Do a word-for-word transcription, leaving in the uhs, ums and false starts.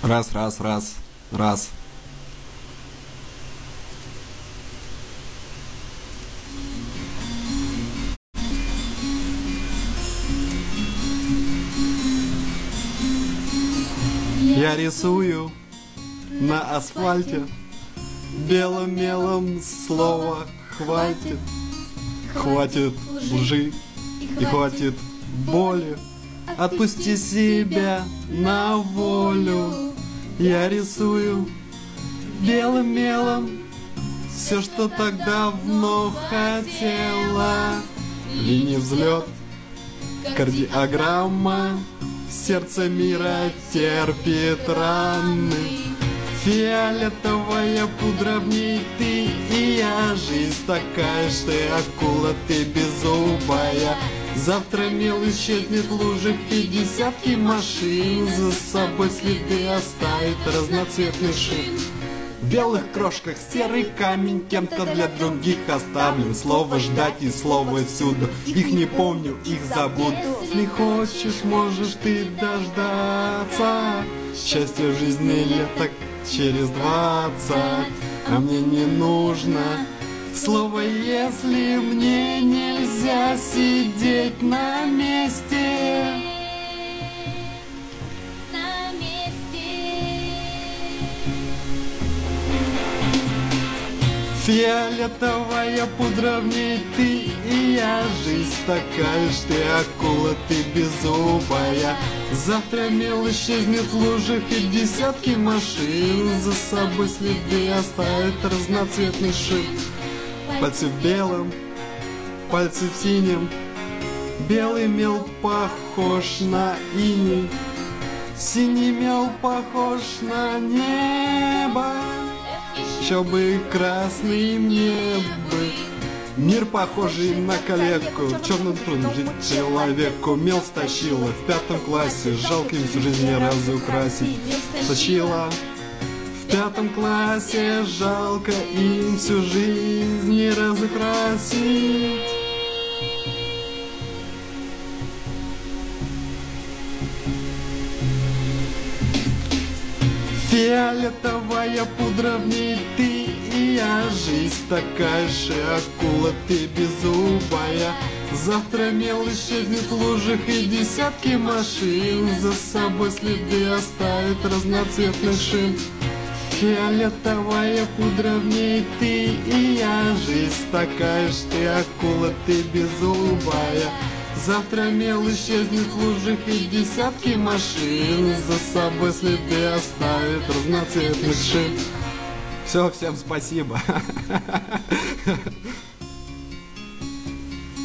Раз, раз, раз, раз. Я рисую на асфальте белым мелом, слова хватит. Хватит лжи и хватит боли. Отпусти себя на волю. Я рисую белым мелом все, что так давно хотела. Линий взлет, кардиограмма, сердце мира терпит раны. Фиолетовая пудра в ней ты и я. Жизнь такая, что ты акула, ты беззубая. Завтра мел исчезнет в луже и десятки машин. За собой следы оставит разноцветный шин. В белых крошках серый камень кем-то для других оставлен. Слово ждать и слово всюду. Их не помню, их забуду. Если хочешь, можешь ты дождаться счастья в жизни лет так через двадцать. А мне не нужно слово, если мне нельзя сидеть на месте. На месте. Фиолетовая пудра в ней ты и я. Жизнь такая, что ты акула, ты беззубая. Завтра мел исчезнет в лужах и десятки машин. За собой следы оставит разноцветный шип. Пальцы в белом, пальцы в синем. Белый мел похож на иней. Синий мел похож на небо. Еще бы красный мне бы. Мир похожий на калеку. Черным трудно жить человеку. Мел стащила в пятом классе. Жалко им всю жизнь не разукрасить. Стащила в пятом классе. Жалко им всю жизнь не разукрасить. Фиолетовая пудра в ней ты и я. Жизнь такая же акула, ты беззубая. Завтра мел исчезнет в лужах и десятки машин. За собой следы оставит разноцветный шин. Фиолетовая пудра в ней ты и я. Жизнь такая же ты акула, ты беззубая. Завтра мел исчезнет в лужах и десятки машин. За собой следы оставит разноцветный шин. Все, всем спасибо.